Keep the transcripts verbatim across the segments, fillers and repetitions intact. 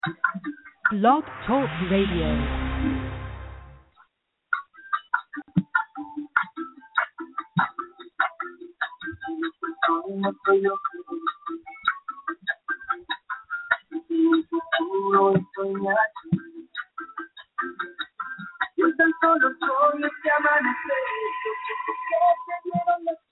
Blog Talk Radio. Yo tan solo soy este amanecer, que te dieron las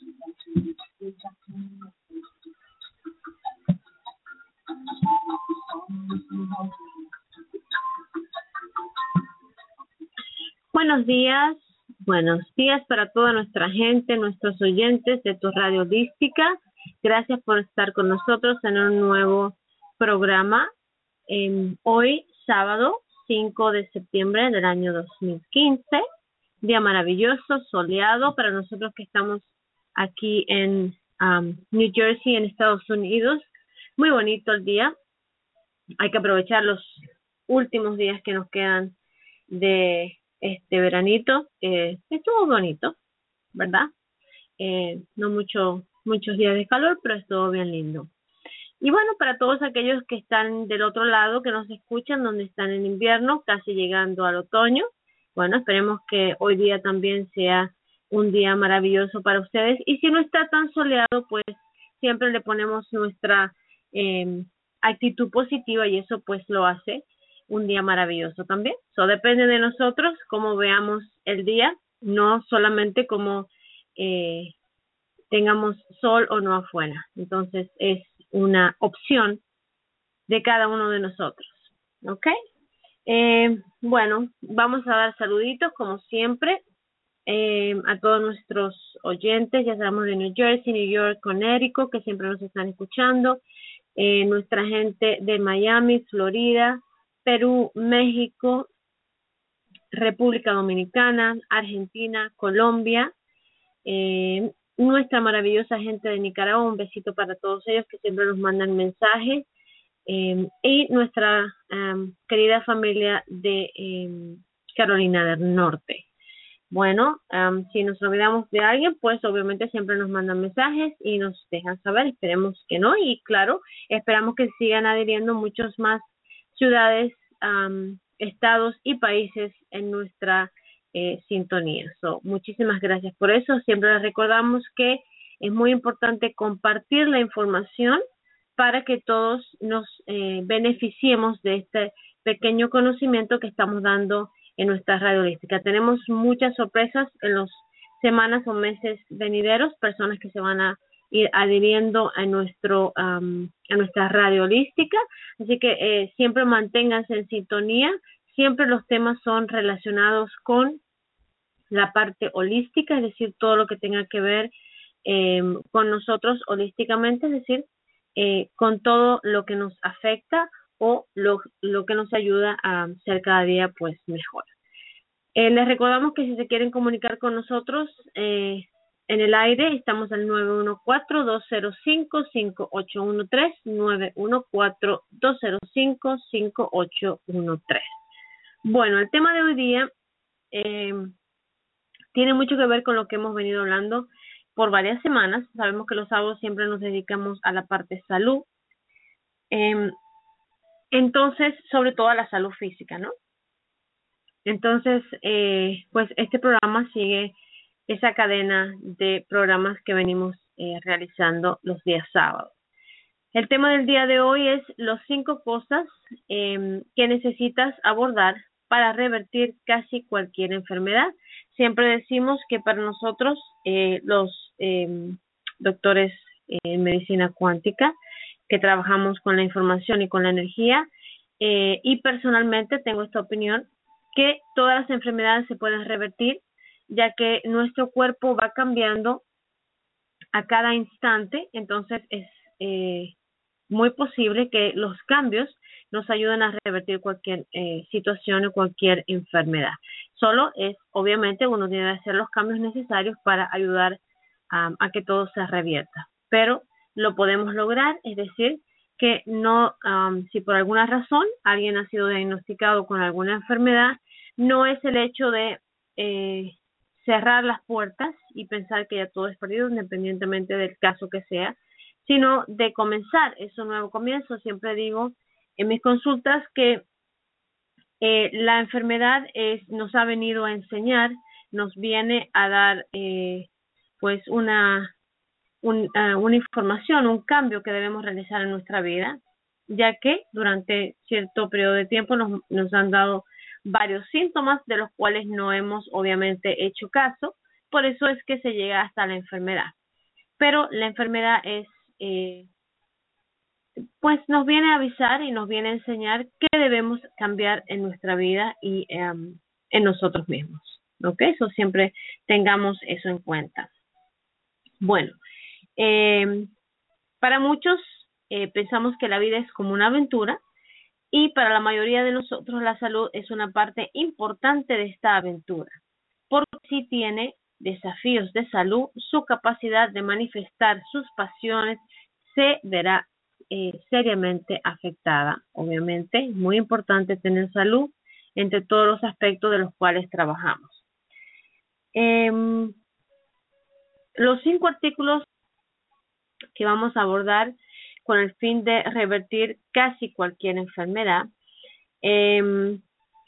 Buenos días, buenos días para toda nuestra gente, nuestros oyentes de tu radio holística. Gracias por estar con nosotros en un nuevo programa. Eh, hoy, sábado cinco de septiembre del año dos mil quince, día maravilloso, soleado para nosotros que estamos aquí en um, New Jersey, en Estados Unidos. Muy bonito el día. Hay que aprovechar los últimos días que nos quedan de este veranito. Eh, estuvo bonito, ¿verdad? Eh, no mucho, muchos días de calor, pero estuvo bien lindo. Y bueno, para todos aquellos que están del otro lado, que nos escuchan, donde están en invierno, casi llegando al otoño, bueno, esperemos que hoy día también sea un día maravilloso para ustedes. Y si no está tan soleado, pues siempre le ponemos nuestra eh, actitud positiva y eso pues lo hace un día maravilloso también. Eso depende de nosotros, cómo veamos el día, no solamente como eh, tengamos sol o no afuera. Entonces es una opción de cada uno de nosotros. ¿Ok? Eh, bueno, vamos a dar saluditos como siempre eh, a todos nuestros oyentes, ya sabemos de New Jersey, New York, Connecticut, que siempre nos están escuchando, eh, nuestra gente de Miami, Florida, Perú, México, República Dominicana, Argentina, Colombia, eh, nuestra maravillosa gente de Nicaragua, un besito para todos ellos que siempre nos mandan mensajes, eh, y nuestra um, querida familia de eh, Carolina del Norte. Bueno, um, si nos olvidamos de alguien, pues obviamente siempre nos mandan mensajes y nos dejan saber, esperemos que no, y claro, esperamos que sigan adhiriendo muchos más ciudades, um, estados y países en nuestra eh, sintonía. So, muchísimas gracias por eso. Siempre les recordamos que es muy importante compartir la información para que todos nos eh, beneficiemos de este pequeño conocimiento que estamos dando en nuestra radio holística. Tenemos muchas sorpresas en las semanas o meses venideros, personas que se van a ir adhiriendo a nuestro um, a nuestra radio holística, así que eh, siempre manténganse en sintonía. Siempre los temas son relacionados con la parte holística, es decir, todo lo que tenga que ver eh, con nosotros holísticamente, es decir, eh, con todo lo que nos afecta o lo, lo que nos ayuda a ser cada día pues mejor. Eh, les recordamos que si se quieren comunicar con nosotros eh, en el aire, estamos al nueve uno cuatro, dos cero cinco, cinco ocho uno tres, nueve uno cuatro, dos cero cinco, cinco ocho uno tres. Bueno, el tema de hoy día eh, tiene mucho que ver con lo que hemos venido hablando por varias semanas. Sabemos que los sábados siempre nos dedicamos a la parte salud. Eh, entonces, sobre todo a la salud física, ¿no? Entonces, eh, pues este programa sigue esa cadena de programas que venimos eh, realizando los días sábados. El tema del día de hoy es las cinco cosas eh, que necesitas abordar para revertir casi cualquier enfermedad. Siempre decimos que para nosotros, eh, los eh, doctores en medicina cuántica, que trabajamos con la información y con la energía, eh, y personalmente tengo esta opinión, que todas las enfermedades se pueden revertir, ya que nuestro cuerpo va cambiando a cada instante, entonces es eh, muy posible que los cambios nos ayuden a revertir cualquier eh, situación o cualquier enfermedad. Solo es, obviamente, uno tiene que hacer los cambios necesarios para ayudar um, a que todo se revierta. Pero lo podemos lograr, es decir, que no, um, si por alguna razón alguien ha sido diagnosticado con alguna enfermedad, no es el hecho de eh, cerrar las puertas y pensar que ya todo es perdido, independientemente del caso que sea, sino de comenzar, es un nuevo comienzo. Siempre digo en mis consultas que eh, la enfermedad es, nos ha venido a enseñar, nos viene a dar eh, pues una, un, uh, una información, un cambio que debemos realizar en nuestra vida, ya que durante cierto periodo de tiempo nos, nos han dado varios síntomas de los cuales no hemos obviamente hecho caso, por eso es que se llega hasta la enfermedad. Pero la enfermedad es, eh, pues nos viene a avisar y nos viene a enseñar qué debemos cambiar en nuestra vida y um, en nosotros mismos. ¿Ok? Eso siempre tengamos eso en cuenta. Bueno, eh, para muchos eh, pensamos que la vida es como una aventura y para la mayoría de nosotros la salud es una parte importante de esta aventura, porque si tiene desafíos de salud, su capacidad de manifestar sus pasiones se verá eh, seriamente afectada. Obviamente, es muy importante tener salud entre todos los aspectos de los cuales trabajamos. Eh, los cinco artículos que vamos a abordar con el fin de revertir casi cualquier enfermedad, eh,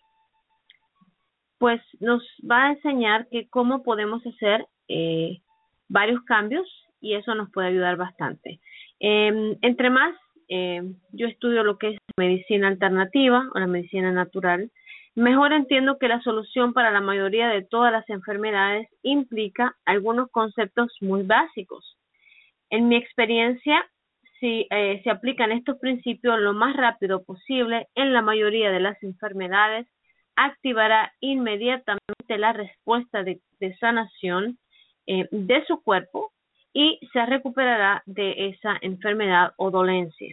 pues nos va a enseñar que cómo podemos hacer eh, varios cambios y eso nos puede ayudar bastante. Eh, entre más eh, yo estudio lo que es medicina alternativa o la medicina natural, mejor entiendo que la solución para la mayoría de todas las enfermedades implica algunos conceptos muy básicos. En mi experiencia, si eh, se aplican estos principios lo más rápido posible en la mayoría de las enfermedades, activará inmediatamente la respuesta de, de sanación eh, de su cuerpo y se recuperará de esa enfermedad o dolencia.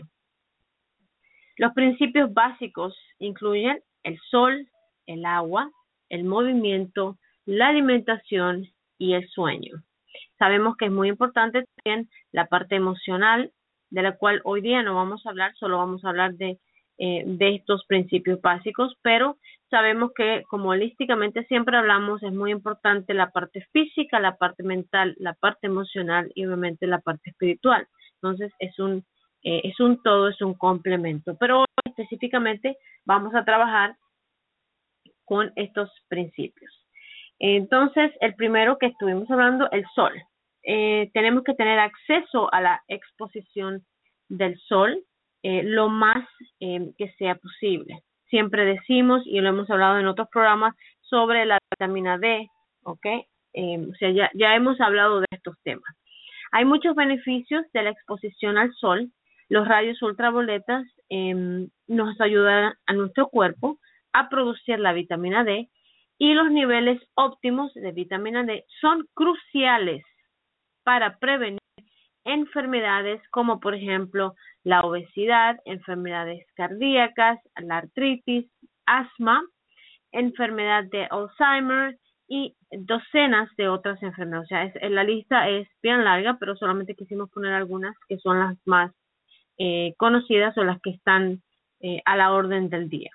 Los principios básicos incluyen el sol, el agua, el movimiento, la alimentación y el sueño. Sabemos que es muy importante también la parte emocional, de la cual hoy día no vamos a hablar, solo vamos a hablar de, eh, de estos principios básicos, pero sabemos que como holísticamente siempre hablamos, es muy importante la parte física, la parte mental, la parte emocional y obviamente la parte espiritual. Entonces es un, eh, es un todo, es un complemento. Pero hoy específicamente vamos a trabajar con estos principios. Entonces, el primero que estuvimos hablando, el sol. Eh, tenemos que tener acceso a la exposición del sol eh, lo más eh, que sea posible. Siempre decimos, y lo hemos hablado en otros programas, sobre la vitamina D, ¿ok? Eh, o sea, ya, ya hemos hablado de estos temas. Hay muchos beneficios de la exposición al sol. Los rayos ultravioletas eh, nos ayudan a nuestro cuerpo a producir la vitamina D y los niveles óptimos de vitamina D son cruciales para prevenir enfermedades como por ejemplo la obesidad, enfermedades cardíacas, la artritis, asma, enfermedad de Alzheimer y docenas de otras enfermedades. O sea, es, la lista es bien larga, pero solamente quisimos poner algunas que son las más eh, conocidas o las que están eh, a la orden del día.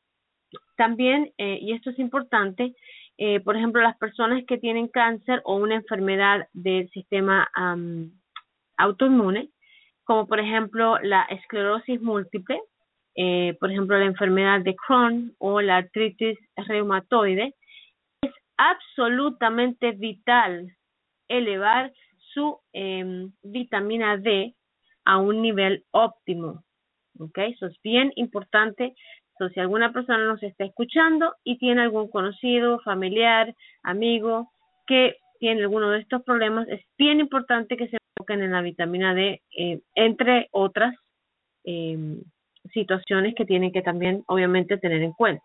También, eh, y esto es importante, eh, por ejemplo, las personas que tienen cáncer o una enfermedad del sistema um, autoinmune, como por ejemplo la esclerosis múltiple, eh, por ejemplo la enfermedad de Crohn o la artritis reumatoide, es absolutamente vital elevar su eh, vitamina D a un nivel óptimo. ¿Ok? Eso es bien importante. Entonces, si alguna persona nos está escuchando y tiene algún conocido, familiar, amigo que tiene alguno de estos problemas, es bien importante que se enfoquen en la vitamina D, eh, entre otras eh, situaciones que tienen que también, obviamente, tener en cuenta.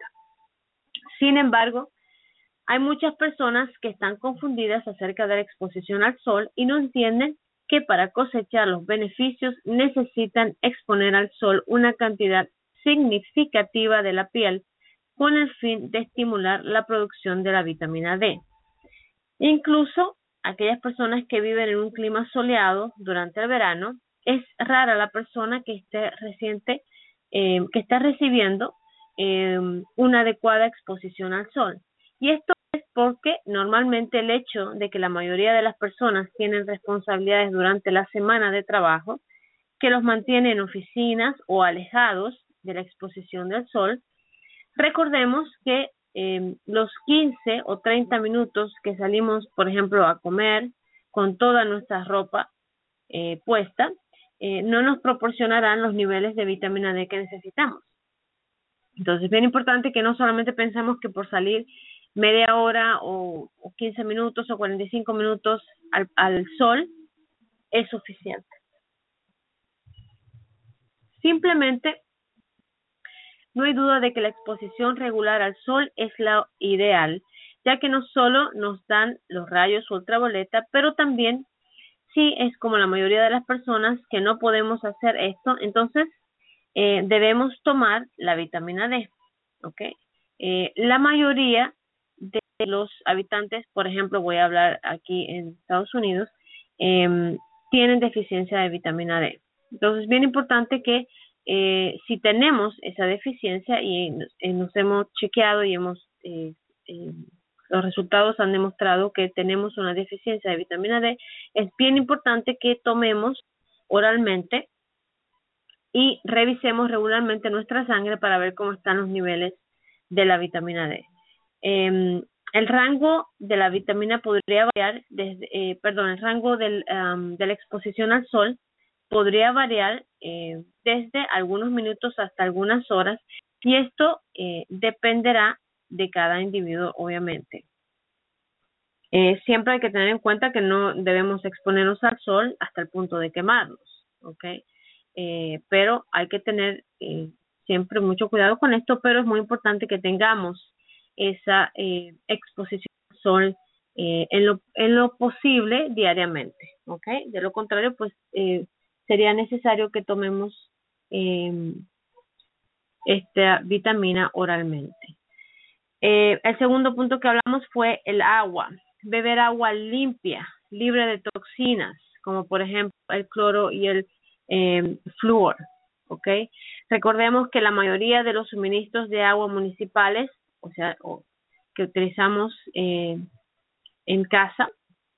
Sin embargo, hay muchas personas que están confundidas acerca de la exposición al sol y no entienden que para cosechar los beneficios necesitan exponer al sol una cantidad significativa de la piel con el fin de estimular la producción de la vitamina D. Incluso aquellas personas que viven en un clima soleado durante el verano, es rara la persona que esté reciente, eh, que está recibiendo eh, una adecuada exposición al sol. Y esto es porque normalmente el hecho de que la mayoría de las personas tienen responsabilidades durante la semana de trabajo que los mantiene en oficinas o alejados de la exposición del sol, recordemos que eh, los quince o treinta minutos que salimos, por ejemplo, a comer con toda nuestra ropa eh, puesta, eh, no nos proporcionarán los niveles de vitamina D que necesitamos. Entonces, es bien importante que no solamente pensemos que por salir media hora o, o quince minutos o cuarenta y cinco minutos al, al sol es suficiente. Simplemente, no hay duda de que la exposición regular al sol es la ideal, ya que no solo nos dan los rayos ultravioleta, pero también, si es como la mayoría de las personas que no podemos hacer esto, entonces eh, debemos tomar la vitamina D, ¿ok? Eh, la mayoría de los habitantes, por ejemplo, voy a hablar aquí en Estados Unidos, eh, tienen deficiencia de vitamina D. Entonces, es bien importante que eh, si tenemos esa deficiencia y nos, eh, nos hemos chequeado y hemos eh, eh, los resultados han demostrado que tenemos una deficiencia de vitamina D, es bien importante que tomemos oralmente y revisemos regularmente nuestra sangre para ver cómo están los niveles de la vitamina D. Eh, el rango de la vitamina podría variar desde, eh, perdón, el rango del, um, de la exposición al sol podría variar eh, desde algunos minutos hasta algunas horas, y esto eh, dependerá de cada individuo, obviamente. Eh, siempre hay que tener en cuenta que no debemos exponernos al sol hasta el punto de quemarnos, ¿ok? Eh, pero hay que tener eh, siempre mucho cuidado con esto, pero es muy importante que tengamos esa eh, exposición al sol eh, en, lo, en lo posible diariamente, ¿ok? De lo contrario, pues eh, sería necesario que tomemos eh, esta vitamina oralmente. Eh, el segundo punto que hablamos fue el agua. Beber agua limpia, libre de toxinas, como por ejemplo el cloro y el eh, flúor, ¿ok? Recordemos que la mayoría de los suministros de agua municipales, o sea, o, que utilizamos eh, en casa,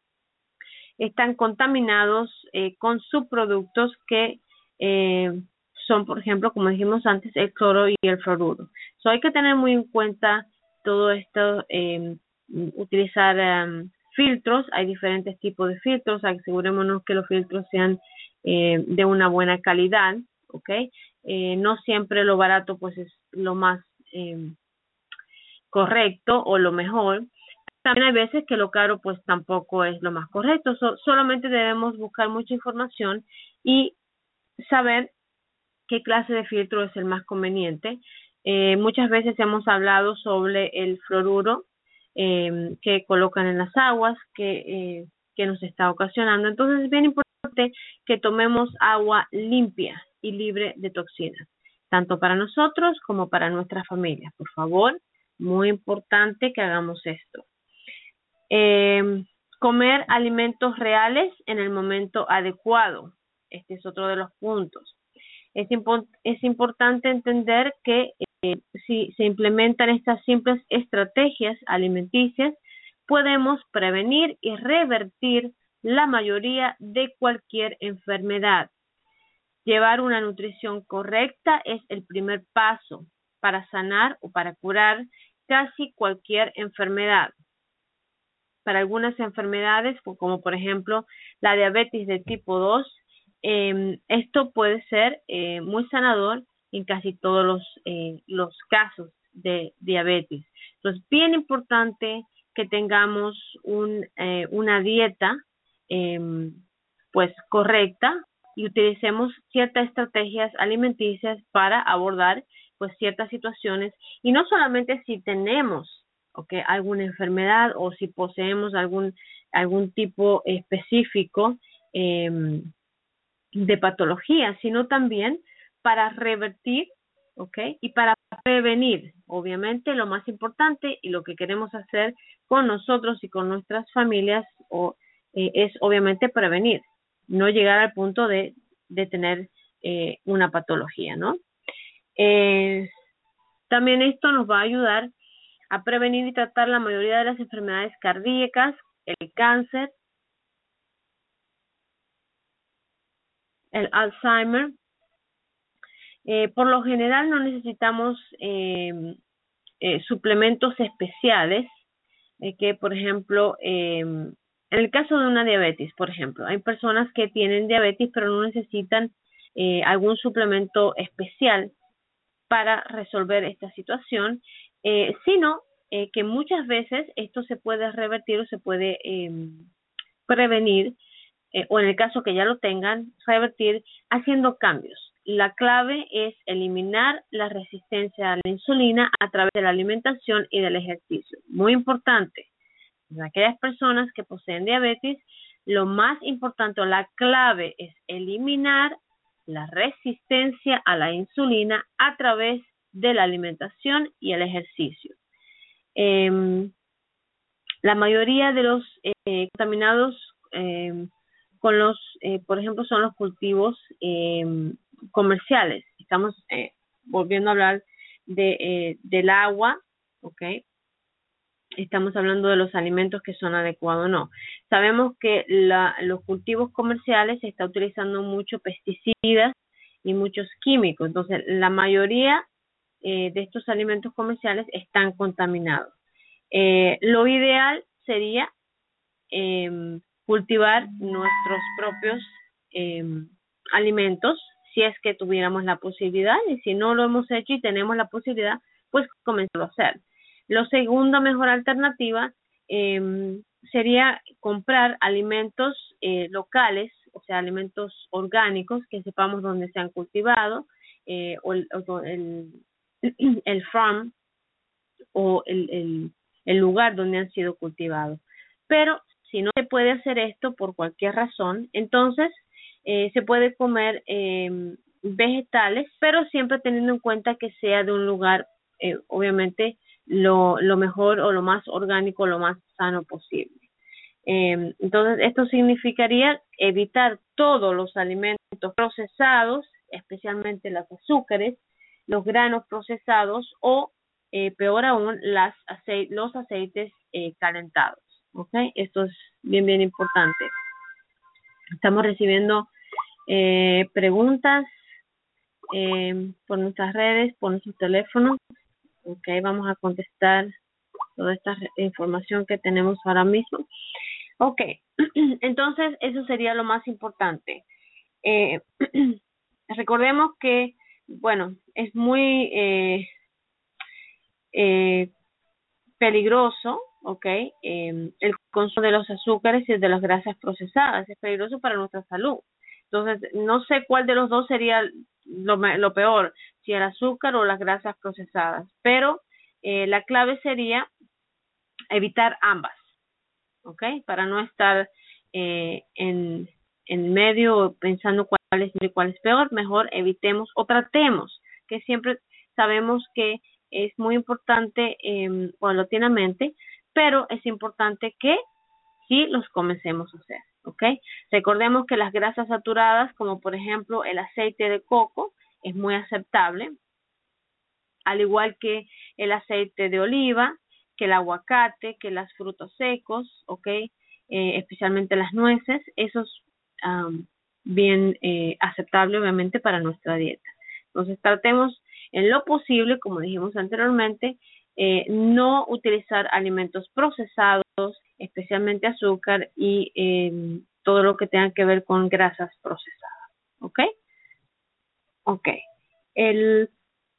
están contaminados eh, con subproductos que eh, son, por ejemplo, como dijimos antes, el cloro y el fluoruro. So, hay que tener muy en cuenta todo esto, eh, utilizar um, filtros. Hay diferentes tipos de filtros. Asegurémonos que los filtros sean eh, de una buena calidad, ¿ok? Eh, no siempre lo barato pues es lo más eh, correcto o lo mejor. También hay veces que lo caro pues tampoco es lo más correcto. So, solamente debemos buscar mucha información y saber qué clase de filtro es el más conveniente. Eh, muchas veces hemos hablado sobre el fluoruro eh, que colocan en las aguas que, eh, que nos está ocasionando. Entonces es bien importante que tomemos agua limpia y libre de toxinas, tanto para nosotros como para nuestra familia. Por favor, muy importante que hagamos esto. Eh, comer alimentos reales en el momento adecuado. Este es otro de los puntos. Es, impo es importante entender que eh, si se implementan estas simples estrategias alimenticias, podemos prevenir y revertir la mayoría de cualquier enfermedad. Llevar una nutrición correcta es el primer paso para sanar o para curar casi cualquier enfermedad. Para algunas enfermedades, como por ejemplo la diabetes de tipo dos, eh, esto puede ser eh, muy sanador en casi todos los, eh, los casos de diabetes. Entonces, bien importante que tengamos un, eh, una dieta eh, pues correcta y utilicemos ciertas estrategias alimenticias para abordar pues ciertas situaciones, y no solamente si tenemos okay, alguna enfermedad o si poseemos algún, algún tipo específico eh, de patología, sino también para revertir, ¿ok? Y para prevenir. Obviamente lo más importante y lo que queremos hacer con nosotros y con nuestras familias o, eh, es obviamente prevenir, no llegar al punto de, de tener eh, una patología, ¿no? Eh, también esto nos va a ayudar a prevenir y tratar la mayoría de las enfermedades cardíacas, el cáncer, el Alzheimer, Eh, por lo general no necesitamos eh, eh, suplementos especiales eh, que, por ejemplo, eh, en el caso de una diabetes, por ejemplo, hay personas que tienen diabetes pero no necesitan eh, algún suplemento especial para resolver esta situación, eh, sino eh, que muchas veces esto se puede revertir o se puede eh, prevenir, eh, o en el caso que ya lo tengan, revertir haciendo cambios. La clave es eliminar la resistencia a la insulina a través de la alimentación y del ejercicio. Muy importante. En aquellas personas que poseen diabetes, lo más importante o la clave es eliminar la resistencia a la insulina a través de la alimentación y el ejercicio. Eh, la mayoría de los eh, contaminados eh, con los, eh, por ejemplo, son los cultivos eh, comerciales. Estamos eh, volviendo a hablar de, eh, del agua, ¿ok? Estamos hablando de los alimentos que son adecuados o no. Sabemos que la, los cultivos comerciales se está utilizando mucho pesticidas y muchos químicos. Entonces, la mayoría eh, de estos alimentos comerciales están contaminados. Eh, lo ideal sería eh, cultivar nuestros propios eh, alimentos, si es que tuviéramos la posibilidad, y si no lo hemos hecho y tenemos la posibilidad, pues comenzarlo a hacer. La segunda mejor alternativa eh, sería comprar alimentos eh, locales, o sea, alimentos orgánicos que sepamos dónde se han cultivado, eh, o el, o el, el farm o el, el, el lugar donde han sido cultivados. Pero si no se puede hacer esto por cualquier razón, entonces eh, se puede comer eh, vegetales, pero siempre teniendo en cuenta que sea de un lugar, eh, obviamente, lo, lo mejor o lo más orgánico, lo más sano posible. Eh, entonces, esto significaría evitar todos los alimentos procesados, especialmente los azúcares, los granos procesados o, eh, peor aún, las acei los aceites eh, calentados. ¿Okay? Esto es bien, bien importante. Estamos recibiendo eh, preguntas eh, por nuestras redes, por nuestros teléfonos. Ok, vamos a contestar toda esta información que tenemos ahora mismo. Ok, entonces eso sería lo más importante. Eh, recordemos que, bueno, es muy eh, eh, peligroso, ok, eh, el consumo de los azúcares y de las grasas procesadas. Es peligroso para nuestra salud. Entonces, no sé cuál de los dos sería lo, lo peor, si el azúcar o las grasas procesadas, pero eh, la clave sería evitar ambas, ¿ok? Para no estar eh, en, en medio pensando cuál es y cuál es peor, mejor evitemos o tratemos, que siempre sabemos que es muy importante eh, paulatinamente, pero es importante que sí los comencemos a hacer, ¿ok? Recordemos que las grasas saturadas, como por ejemplo el aceite de coco, es muy aceptable, al igual que el aceite de oliva, que el aguacate, que los frutos secos, ¿ok? Eh, especialmente las nueces, eso es um, bien eh, aceptable obviamente para nuestra dieta. Entonces tratemos en lo posible, como dijimos anteriormente, eh, no utilizar alimentos procesados, especialmente azúcar y eh, todo lo que tenga que ver con grasas procesadas, ¿ok? Ok. El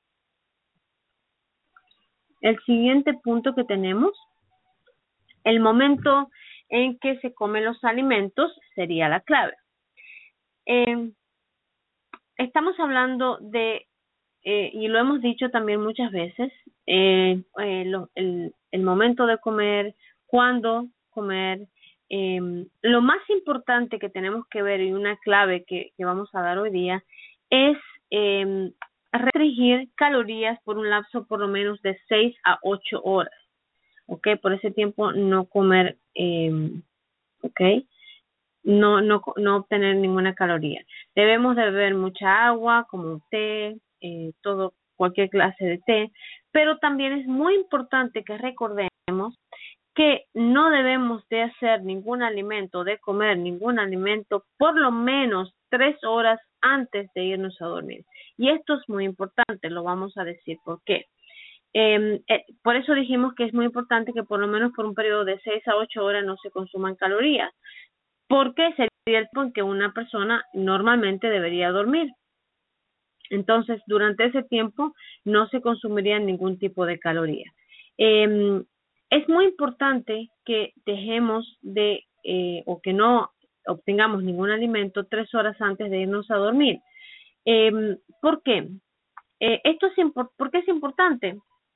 El siguiente punto que tenemos, el momento en que se comen los alimentos sería la clave. Eh, estamos hablando de, eh, y lo hemos dicho también muchas veces, eh, eh, lo, el, el momento de comer, cuándo comer. Eh, lo más importante que tenemos que ver y una clave que, que vamos a dar hoy día es eh, restringir calorías por un lapso por lo menos de seis a ocho horas. Ok, por ese tiempo no comer, eh, ok, no, no, no obtener ninguna caloría. Debemos de beber mucha agua, como té, eh, todo, cualquier clase de té, pero también es muy importante que recordemos que no debemos de hacer ningún alimento, de comer ningún alimento por lo menos tres horas antes de irnos a dormir. Y esto es muy importante, lo vamos a decir por qué. Eh, eh, por eso dijimos que es muy importante que por lo menos por un periodo de seis a ocho horas no se consuman calorías, porque sería el tiempo en que una persona normalmente debería dormir. Entonces, durante ese tiempo no se consumiría ningún tipo de caloría. Eh, es muy importante que dejemos de, eh, o que no obtengamos ningún alimento tres horas antes de irnos a dormir. Eh, ¿Por qué? Eh, esto es impor- ¿Por qué es importante?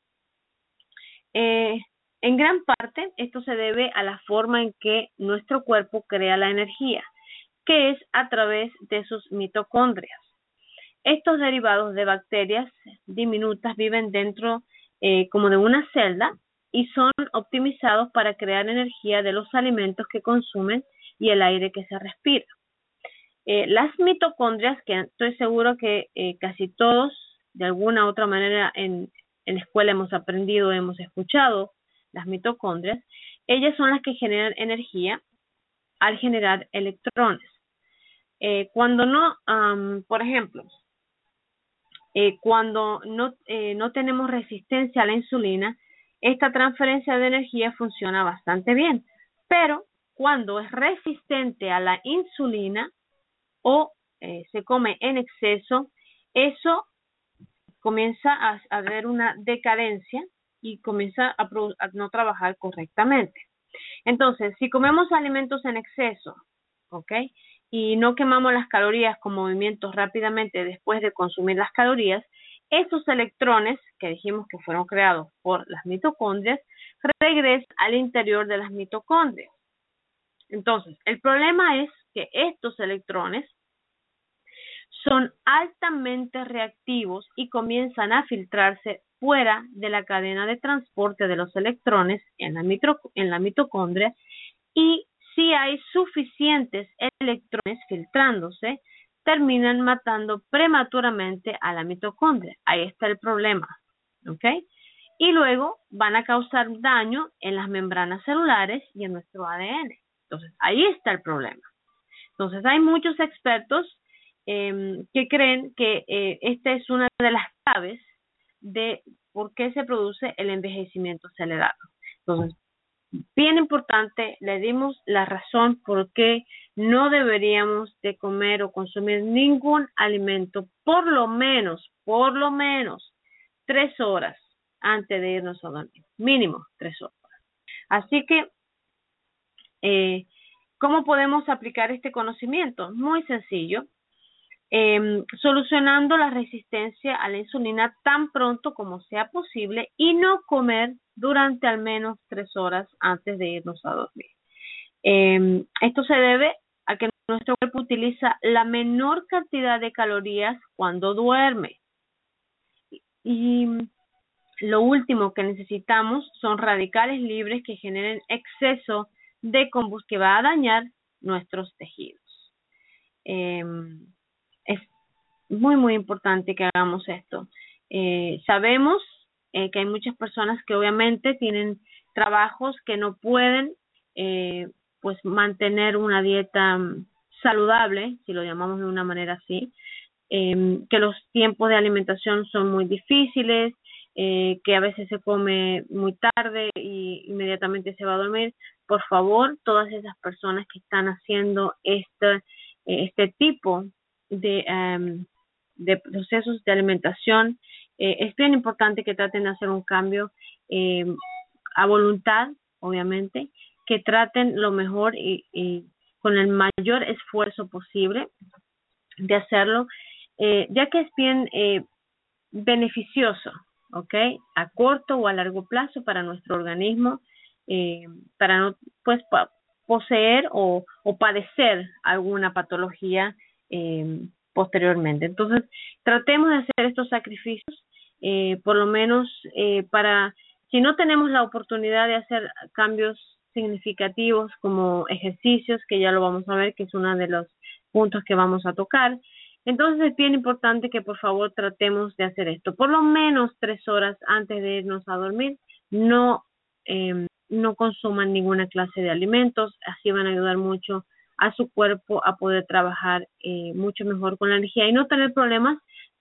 Eh, en gran parte, esto se debe a la forma en que nuestro cuerpo crea la energía, que es a través de sus mitocondrias. Estos derivados de bacterias diminutas viven dentro eh, como de una celda y son optimizados para crear energía de los alimentos que consumen y el aire que se respira. Eh, las mitocondrias, que estoy seguro que eh, casi todos de alguna u otra manera en, en la escuela hemos aprendido, hemos escuchado las mitocondrias, ellas son las que generan energía al generar electrones. Eh, cuando no, um, por ejemplo, eh, cuando no, eh, no tenemos resistencia a la insulina, esta transferencia de energía funciona bastante bien, pero cuando es resistente a la insulina o eh, se come en exceso, eso comienza a, a haber una decadencia y comienza a, a no trabajar correctamente. Entonces, si comemos alimentos en exceso, ¿ok? Y no quemamos las calorías con movimientos rápidamente después de consumir las calorías, esos electrones que dijimos que fueron creados por las mitocondrias regresan al interior de las mitocondrias. Entonces, el problema es que estos electrones son altamente reactivos y comienzan a filtrarse fuera de la cadena de transporte de los electrones en la, mitro, en la mitocondria, y si hay suficientes electrones filtrándose, terminan matando prematuramente a la mitocondria. Ahí está el problema, ¿ok? Y luego van a causar daño en las membranas celulares y en nuestro A D N. Entonces, ahí está el problema. Entonces, hay muchos expertos eh, que creen que eh, esta es una de las claves de por qué se produce el envejecimiento acelerado. Entonces, bien importante, le dimos la razón por qué no deberíamos de comer o consumir ningún alimento por lo menos, por lo menos, tres horas antes de irnos a dormir. Mínimo tres horas. Así que, eh, ¿cómo podemos aplicar este conocimiento? Muy sencillo. Eh, solucionando la resistencia a la insulina tan pronto como sea posible y no comer durante al menos tres horas antes de irnos a dormir. Eh, esto se debe a que nuestro cuerpo utiliza la menor cantidad de calorías cuando duerme. Y lo último que necesitamos son radicales libres que generen exceso de combustible que va a dañar nuestros tejidos. Eh, Es muy, muy importante que hagamos esto. Eh, sabemos eh, que hay muchas personas que obviamente tienen trabajos que no pueden eh, pues mantener una dieta saludable, si lo llamamos de una manera así, eh, que los tiempos de alimentación son muy difíciles, eh, que a veces se come muy tarde y inmediatamente se va a dormir. Por favor, todas esas personas que están haciendo este, este tipo de, um, de procesos de alimentación, eh, es bien importante que traten de hacer un cambio eh, a voluntad, obviamente, que traten lo mejor y, y con el mayor esfuerzo posible de hacerlo, eh, ya que es bien eh, beneficioso, ¿ok? A corto o a largo plazo para nuestro organismo, eh, para no pues pa poseer o, o padecer alguna patología eh, posteriormente. Entonces, tratemos de hacer estos sacrificios, eh, por lo menos eh, para, si no tenemos la oportunidad de hacer cambios significativos como ejercicios, que ya lo vamos a ver, que es uno de los puntos que vamos a tocar. Entonces es bien importante que por favor tratemos de hacer esto. Por lo menos tres horas antes de irnos a dormir, no, eh, no consuman ninguna clase de alimentos. Así van a ayudar mucho a su cuerpo a poder trabajar eh, mucho mejor con la energía y no tener problemas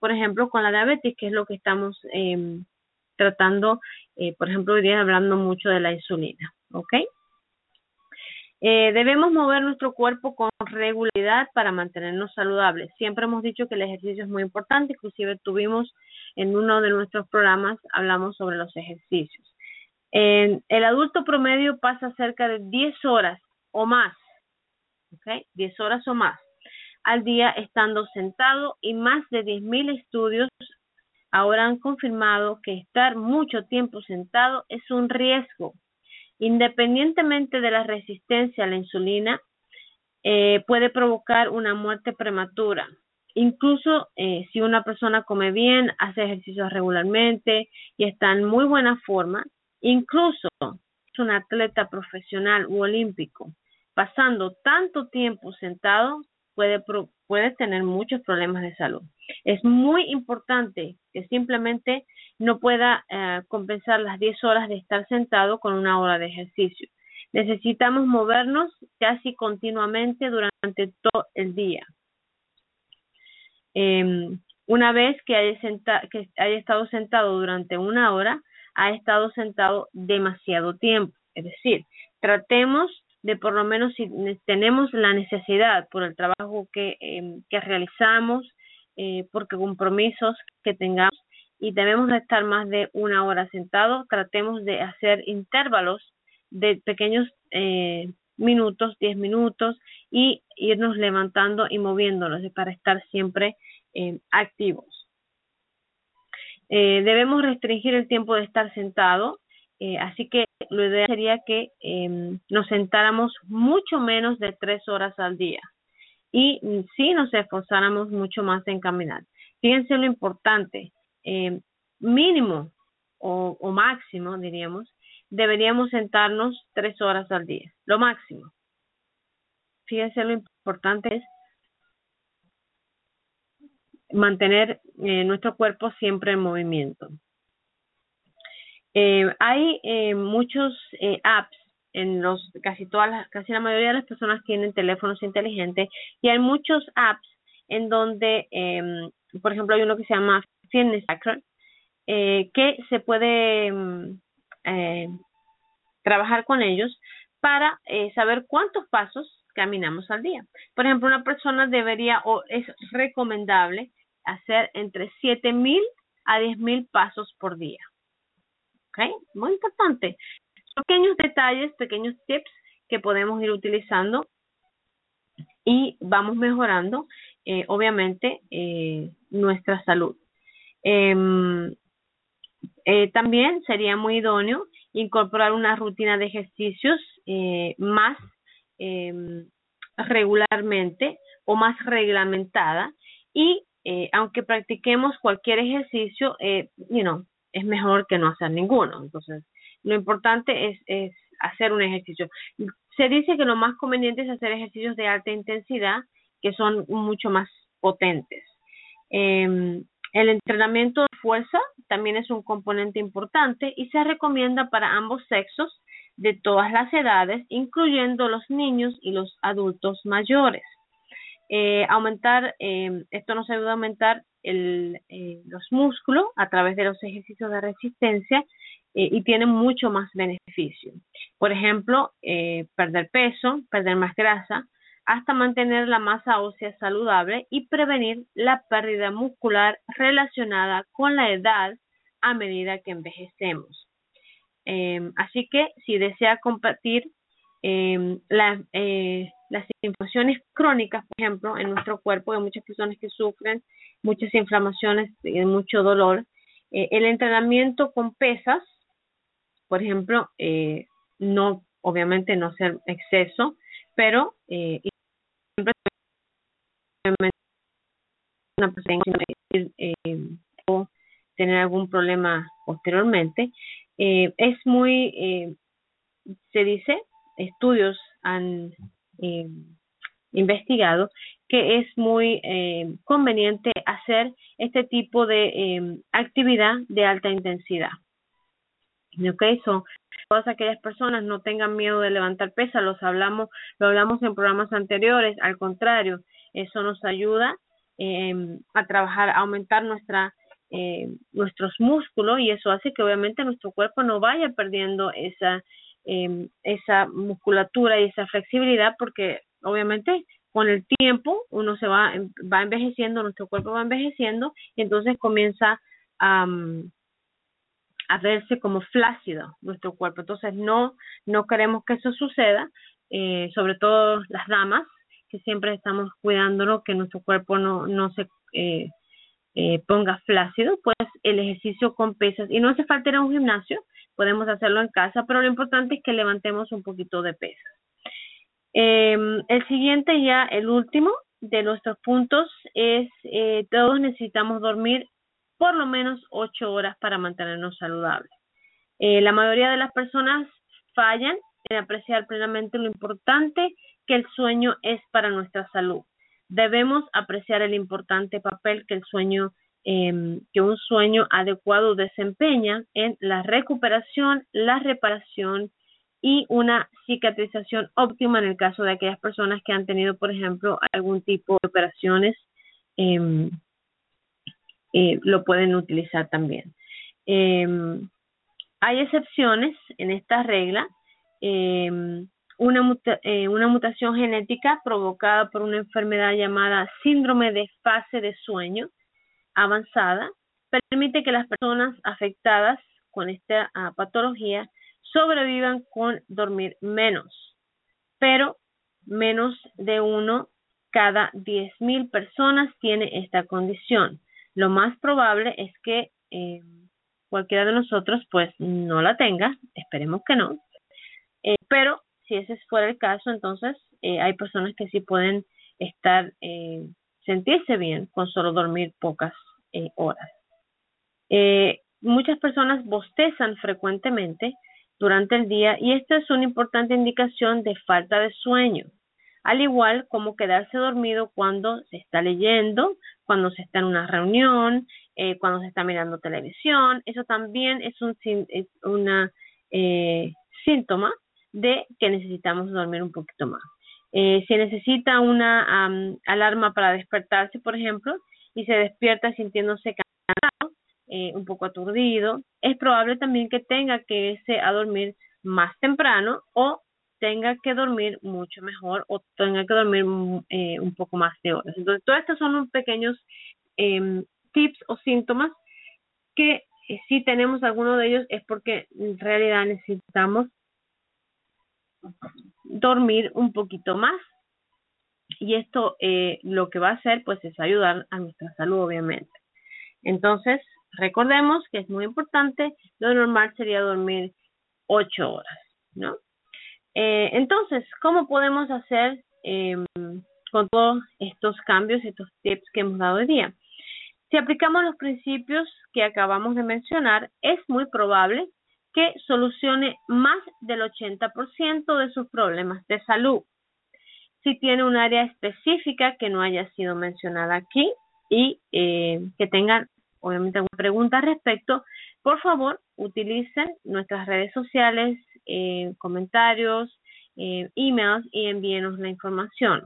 por ejemplo, con la diabetes, que es lo que estamos eh, tratando, eh, por ejemplo, hoy día hablando mucho de la insulina, ¿ok? Eh, debemos mover nuestro cuerpo con regularidad para mantenernos saludables. Siempre hemos dicho que el ejercicio es muy importante, inclusive tuvimos en uno de nuestros programas, hablamos sobre los ejercicios. Eh, el adulto promedio pasa cerca de diez horas o más, ¿ok? diez horas o más al día estando sentado, y más de diez mil estudios ahora han confirmado que estar mucho tiempo sentado es un riesgo. Independientemente de la resistencia a la insulina, eh, puede provocar una muerte prematura. Incluso eh, si una persona come bien, hace ejercicios regularmente y está en muy buena forma, incluso es un atleta profesional u olímpico, pasando tanto tiempo sentado, puede, pro, puede tener muchos problemas de salud. Es muy importante que simplemente no pueda eh, compensar las diez horas de estar sentado con una hora de ejercicio. Necesitamos movernos casi continuamente durante todo el día. Eh, una vez que haya, senta, que haya estado sentado durante una hora, ha estado sentado demasiado tiempo. Es decir, tratemos de, por lo menos si tenemos la necesidad por el trabajo que, eh, que realizamos, eh, por compromisos que tengamos, y debemos de estar más de una hora sentados, tratemos de hacer intervalos de pequeños eh, minutos, diez minutos, y irnos levantando y moviéndonos para estar siempre eh, activos. Eh, debemos restringir el tiempo de estar sentado, eh, así que lo ideal sería que eh, nos sentáramos mucho menos de tres horas al día, y sí nos esforzáramos mucho más en caminar. Fíjense lo importante, eh, mínimo o, o máximo, diríamos, deberíamos sentarnos tres horas al día, lo máximo. Fíjense lo importante es mantener eh, nuestro cuerpo siempre en movimiento. Eh, hay eh, muchos eh, apps en los casi todas las, casi la mayoría de las personas tienen teléfonos inteligentes, y hay muchos apps en donde, eh, por ejemplo, hay uno que se llama Fitness Tracker, eh, que se puede eh, trabajar con ellos para eh, saber cuántos pasos caminamos al día. Por ejemplo, una persona debería, o es recomendable, hacer entre siete mil a diez mil pasos por día. ¿Ok? Muy importante. Pequeños detalles, pequeños tips que podemos ir utilizando, y vamos mejorando, eh, obviamente, eh, nuestra salud. Eh, eh, también sería muy idóneo incorporar una rutina de ejercicios eh, más eh, regularmente o más reglamentada, y eh, aunque practiquemos cualquier ejercicio, eh, you know, es mejor que no hacer ninguno. Entonces, lo importante es, es hacer un ejercicio. Se dice que lo más conveniente es hacer ejercicios de alta intensidad, que son mucho más potentes. Eh, el entrenamiento de fuerza también es un componente importante y se recomienda para ambos sexos de todas las edades, incluyendo los niños y los adultos mayores. Eh, aumentar, eh, esto nos ayuda a aumentar el, eh, los músculos a través de los ejercicios de resistencia, eh, y tiene mucho más beneficio. Por ejemplo, eh, perder peso, perder más grasa, hasta mantener la masa ósea saludable y prevenir la pérdida muscular relacionada con la edad a medida que envejecemos. Eh, así que si desea combatir eh, la, eh, las inflamaciones crónicas, por ejemplo, en nuestro cuerpo, hay muchas personas que sufren muchas inflamaciones y mucho dolor, eh, el entrenamiento con pesas, por ejemplo, eh, no, obviamente no ser exceso, pero eh, siempre una persona eh, o tener algún problema posteriormente, eh, es muy, eh, se dice, estudios han eh, investigado que es muy eh, conveniente hacer este tipo de eh, actividad de alta intensidad. Okay, so, todas aquellas personas no tengan miedo de levantar pesas, los hablamos, lo hablamos en programas anteriores. Al contrario, eso nos ayuda eh, a trabajar, a aumentar nuestra, eh, nuestros músculos, y eso hace que obviamente nuestro cuerpo no vaya perdiendo esa, eh, esa musculatura y esa flexibilidad, porque obviamente con el tiempo uno se va, va envejeciendo, nuestro cuerpo va envejeciendo, y entonces comienza a, um, a verse como flácido nuestro cuerpo. Entonces no, no queremos que eso suceda, eh, sobre todo las damas, que siempre estamos cuidándonos que nuestro cuerpo no, no se eh, eh, ponga flácido. Pues el ejercicio con pesas, y no hace falta ir a un gimnasio, podemos hacerlo en casa, pero lo importante es que levantemos un poquito de pesas. Eh, el siguiente, ya el último de nuestros puntos, es eh, todos necesitamos dormir por lo menos ocho horas para mantenernos saludables. Eh, la mayoría de las personas fallan en apreciar plenamente lo importante que el sueño es para nuestra salud. Debemos apreciar el importante papel que el sueño, eh, que un sueño adecuado desempeña en la recuperación, la reparación y una cicatrización óptima en el caso de aquellas personas que han tenido, por ejemplo, algún tipo de operaciones. Eh, eh, lo pueden utilizar también. Eh, hay excepciones en esta regla. Eh, una, muta, eh, una mutación genética provocada por una enfermedad llamada síndrome de fase de sueño avanzada permite que las personas afectadas con esta uh, patología sobrevivan con dormir menos, pero menos de uno cada diez mil personas tiene esta condición. Lo más probable es que eh, cualquiera de nosotros pues no la tenga, esperemos que no, eh, pero si ese fuera el caso, entonces eh, hay personas que sí pueden estar, eh, sentirse bien con solo dormir pocas eh, horas. Eh, muchas personas bostezan frecuentemente durante el día, y esto es una importante indicación de falta de sueño, al igual como quedarse dormido cuando se está leyendo, cuando se está en una reunión, eh, cuando se está mirando televisión. Eso también es un es una eh, síntoma de que necesitamos dormir un poquito más. Eh, si necesita una um, alarma para despertarse, por ejemplo, y se despierta sintiéndose cansado, eh, un poco aturdido, es probable también que tenga que irse a dormir más temprano, o tenga que dormir mucho mejor, o tenga que dormir eh, un poco más de horas. Entonces, todos estos son unos pequeños eh, tips o síntomas que eh, si tenemos alguno de ellos es porque en realidad necesitamos dormir un poquito más, y esto eh, lo que va a hacer pues es ayudar a nuestra salud, obviamente. Entonces, recordemos que es muy importante, lo normal sería dormir ocho horas, ¿no? Eh, entonces, ¿cómo podemos hacer eh, con todos estos cambios, estos tips que hemos dado hoy día? Si aplicamos los principios que acabamos de mencionar, es muy probable que solucione más del ochenta por ciento de sus problemas de salud. Si tiene un área específica que no haya sido mencionada aquí y eh, que tengan obviamente alguna pregunta al respecto, por favor utilicen nuestras redes sociales, eh, comentarios, eh, emails, y envíenos la información.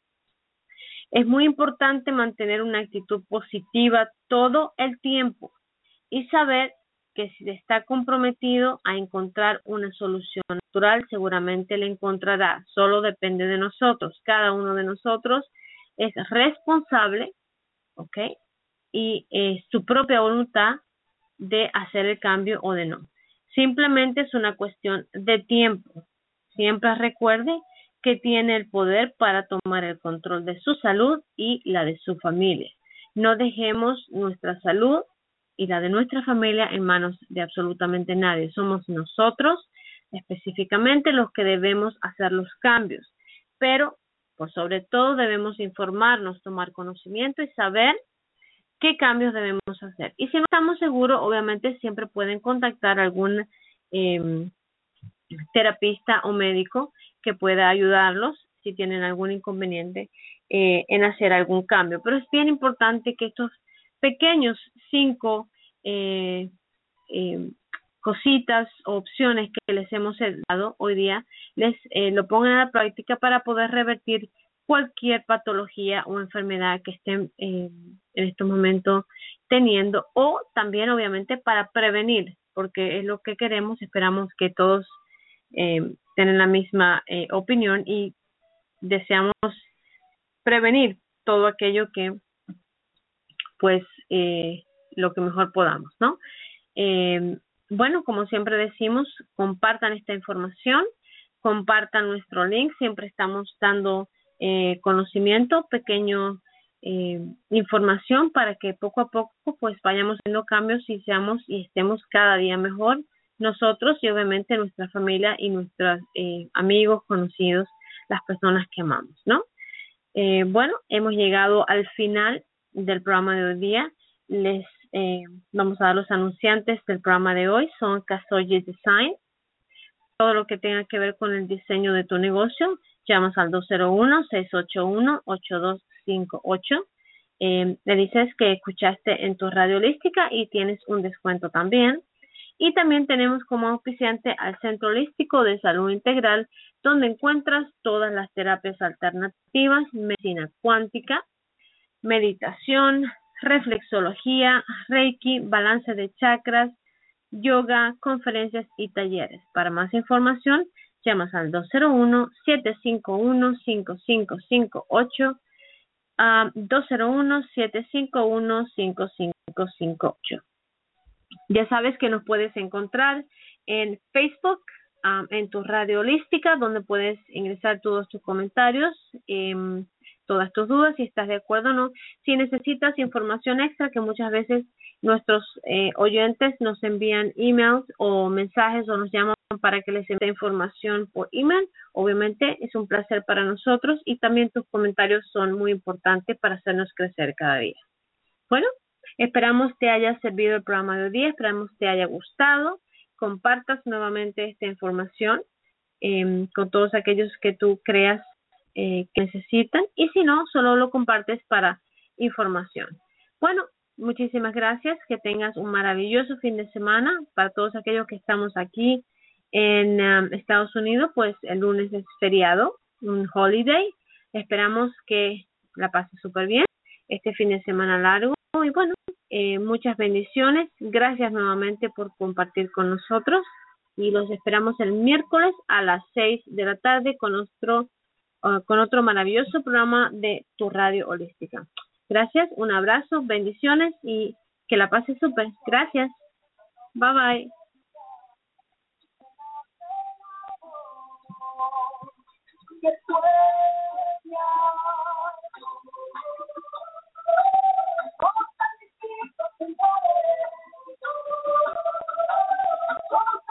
Es muy importante mantener una actitud positiva todo el tiempo y saber que si está comprometido a encontrar una solución natural, seguramente la encontrará. Solo depende de nosotros. Cada uno de nosotros es responsable, ¿ok? Y eh, su propia voluntad de hacer el cambio o de no. Simplemente es una cuestión de tiempo. Siempre recuerde que tiene el poder para tomar el control de su salud y la de su familia. No dejemos nuestra salud y la de nuestra familia en manos de absolutamente nadie. Somos nosotros específicamente los que debemos hacer los cambios, pero por sobre todo debemos informarnos, tomar conocimiento y saber qué cambios debemos hacer. Y si no estamos seguros, obviamente siempre pueden contactar a algún eh, terapista o médico que pueda ayudarlos si tienen algún inconveniente eh, en hacer algún cambio. Pero es bien importante que estos pequeños cinco eh, eh, cositas o opciones que les hemos dado hoy día les eh, lo pongan a la práctica para poder revertir cualquier patología o enfermedad que estén eh, en estos momentos teniendo, o también obviamente para prevenir, porque es lo que queremos. Esperamos que todos eh, tengan la misma eh, opinión y deseamos prevenir todo aquello que pues eh, lo que mejor podamos, ¿no? Eh, bueno, como siempre decimos, compartan esta información, compartan nuestro link, siempre estamos dando eh, conocimiento, pequeño eh, información para que poco a poco pues vayamos haciendo cambios y seamos y estemos cada día mejor nosotros y obviamente nuestra familia y nuestros eh, amigos, conocidos, las personas que amamos, ¿no? Eh, bueno, hemos llegado al final del programa de hoy día. Les eh, vamos a dar los anunciantes del programa de hoy. Son Casoye Design. Todo lo que tenga que ver con el diseño de tu negocio, llamas al dos cero uno, seis ocho uno, ocho dos cinco ocho. Eh, le dices que escuchaste en tu radio holística y tienes un descuento también. Y también tenemos como auspiciante al Centro Holístico de Salud Integral, donde encuentras todas las terapias alternativas, medicina cuántica, meditación, reflexología, reiki, balance de chakras, yoga, conferencias y talleres. Para más información, llamas al dos cero uno, siete cinco uno, cinco cinco cinco ocho, uh, dos cero uno, siete cinco uno, cinco cinco cinco ocho. Ya sabes que nos puedes encontrar en Facebook, um, en tu radio holística, donde puedes ingresar todos tus comentarios, eh, todas tus dudas, si estás de acuerdo o no. Si necesitas información extra, que muchas veces nuestros eh, oyentes nos envían emails o mensajes o nos llaman para que les envíe información por email, obviamente es un placer para nosotros y también tus comentarios son muy importantes para hacernos crecer cada día. Bueno, esperamos te haya servido el programa de hoy día, esperamos te haya gustado, compartas nuevamente esta información eh, con todos aquellos que tú creas eh, que necesitan y si no, solo lo compartes para información. Bueno, muchísimas gracias, que tengas un maravilloso fin de semana. Para todos aquellos que estamos aquí en um, Estados Unidos, pues el lunes es feriado, un holiday. Esperamos que la pases súper bien este fin de semana largo y bueno, eh, muchas bendiciones. Gracias nuevamente por compartir con nosotros y los esperamos el miércoles a las seis de la tarde con nuestro uh, con otro maravilloso programa de tu radio holística. Gracias, un abrazo, bendiciones y que la pases súper. Gracias. Bye bye. Como tan distintos en